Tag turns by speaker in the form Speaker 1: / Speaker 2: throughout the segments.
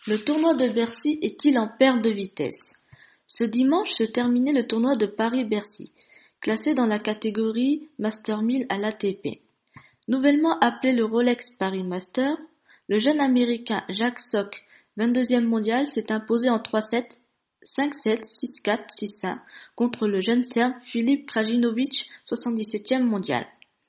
Speaker 1: Le tournoi de Bercy est-il en perte de vitesse? Ce dimanche se terminait le tournoi de Paris-Bercy, classé dans la catégorie Master 1000 à l'ATP. Nouvellement appelé le Rolex Paris Master, le jeune américain Jack Sock, 22e mondial, s'est imposé en 3-7, 5-7, 6-4, 6-1 contre le jeune Serbe Filip Krajinović, 77e mondial.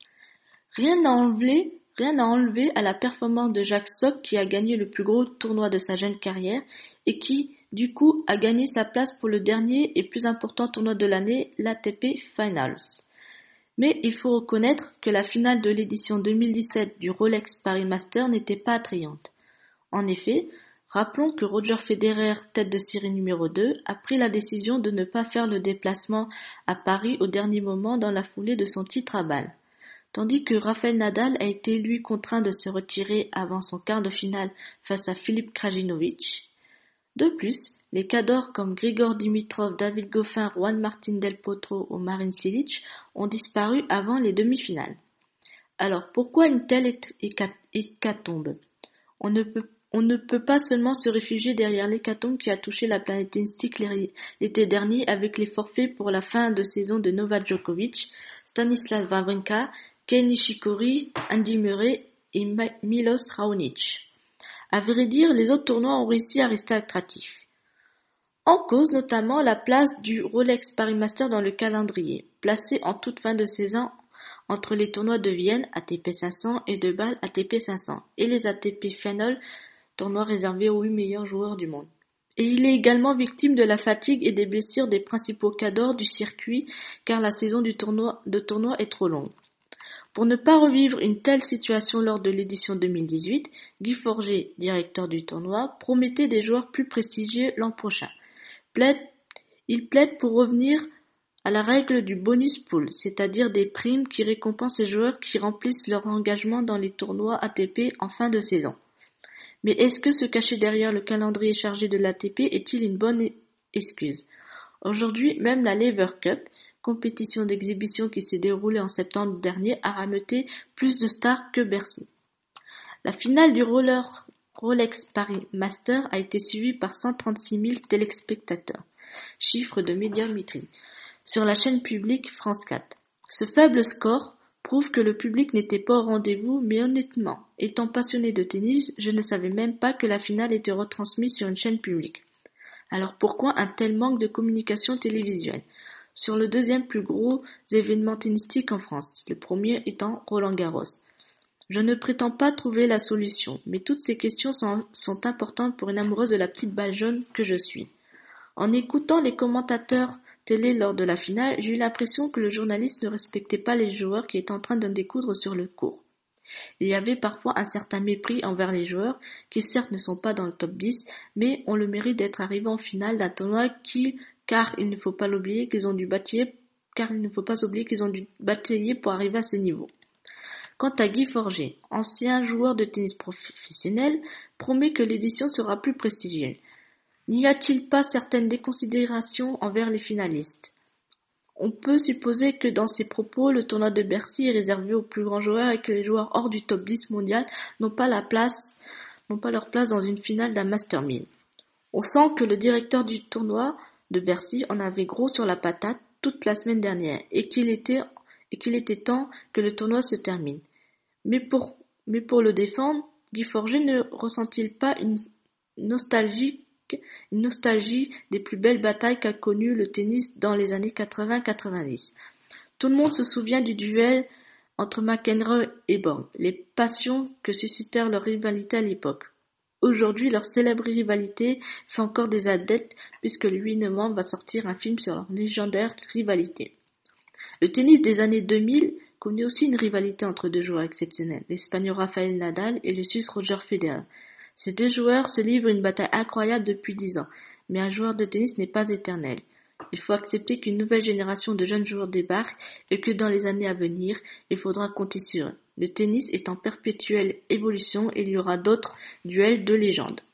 Speaker 1: Rien à enlever à la performance de Jack Sock qui a gagné le plus gros tournoi de sa jeune carrière et qui, du coup, a gagné sa place pour le dernier et plus important tournoi de l'année, l'ATP Finals. Mais il faut reconnaître que la finale de l'édition 2017 du Rolex Paris Master n'était pas attrayante. En effet, rappelons que Roger Federer, tête de série numéro 2, a pris la décision de ne pas faire le déplacement à Paris au dernier moment dans la foulée de son titre à Bâle. Tandis que Rafael Nadal a été lui contraint de se retirer avant son quart de finale face à Filip Krajinović. De plus, les cadors comme Grigor Dimitrov, David Goffin, Juan Martín del Potro ou Marin Cilic ont disparu avant les demi-finales. Alors pourquoi une telle hécatombe? On ne peut pas seulement se réfugier derrière l'hécatombe qui a touché la planète tennistique l'été dernier avec les forfaits pour la fin de saison de Novak Djokovic, Stanislav Wawrinka, Kei Nishikori, Andy Murray et Milos Raonic. À vrai dire, les autres tournois ont réussi à rester attractifs. En cause notamment la place du Rolex Paris Master dans le calendrier, placé en toute fin de saison entre les tournois de Vienne ATP 500 et de Bâle ATP 500 et les ATP Finals, tournois réservés aux 8 meilleurs joueurs du monde. Et il est également victime de la fatigue et des blessures des principaux cadors du circuit car la saison du tournoi est trop longue. Pour ne pas revivre une telle situation lors de l'édition 2018, Guy Forget, directeur du tournoi, promettait des joueurs plus prestigieux l'an prochain. Il plaide pour revenir à la règle du bonus pool, c'est-à-dire des primes qui récompensent les joueurs qui remplissent leur engagement dans les tournois ATP en fin de saison. Mais est-ce que se cacher derrière le calendrier chargé de l'ATP est-il une bonne excuse? Aujourd'hui, même la Lever Cup, compétition d'exhibition qui s'est déroulée en septembre dernier, a rameuté plus de stars que Bercy. La finale du Rolex Paris Master a été suivie par 136 000 téléspectateurs, chiffre de Médiamétrie, sur la chaîne publique France 4. Ce faible score prouve que le public n'était pas au rendez-vous, mais honnêtement, étant passionné de tennis, je ne savais même pas que la finale était retransmise sur une chaîne publique. Alors pourquoi un tel manque de communication télévisuelle sur le deuxième plus gros événement tennistique en France, le premier étant Roland-Garros? Je ne prétends pas trouver la solution, mais toutes ces questions sont importantes pour une amoureuse de la petite balle jaune que je suis. En écoutant les commentateurs télé lors de la finale, j'ai eu l'impression que le journaliste ne respectait pas les joueurs qui étaient en train de découdre sur le court. Il y avait parfois un certain mépris envers les joueurs, qui certes ne sont pas dans le top 10, mais ont le mérite d'être arrivés en finale d'un tournoi car il ne faut pas oublier qu'ils ont dû batailler pour arriver à ce niveau. Quant à Guy Forget, ancien joueur de tennis professionnel, promet que l'édition sera plus prestigieuse. N'y a-t-il pas certaines déconsidérations envers les finalistes? On peut supposer que dans ses propos, le tournoi de Bercy est réservé aux plus grands joueurs et que les joueurs hors du top 10 mondial n'ont pas leur place dans une finale d'un Master 1000. On sent que le directeur du tournoi de Bercy en avait gros sur la patate toute la semaine dernière et qu'il était temps que le tournoi se termine. Mais pour le défendre, Guy Forget ne ressent-il pas une nostalgie des plus belles batailles qu'a connues le tennis dans les années 80-90. Tout le monde se souvient du duel entre McEnroe et Borg, les passions que suscitèrent leur rivalité à l'époque. Aujourd'hui, leur célèbre rivalité fait encore des adeptes puisque le 8 novembre va sortir un film sur leur légendaire rivalité. Le tennis des années 2000 connaît aussi une rivalité entre deux joueurs exceptionnels, l'Espagnol Rafael Nadal et le Suisse Roger Federer. Ces deux joueurs se livrent une bataille incroyable depuis 10 ans, mais un joueur de tennis n'est pas éternel. Il faut accepter qu'une nouvelle génération de jeunes joueurs débarque et que dans les années à venir, il faudra compter sur eux. Le tennis est en perpétuelle évolution et il y aura d'autres duels de légende.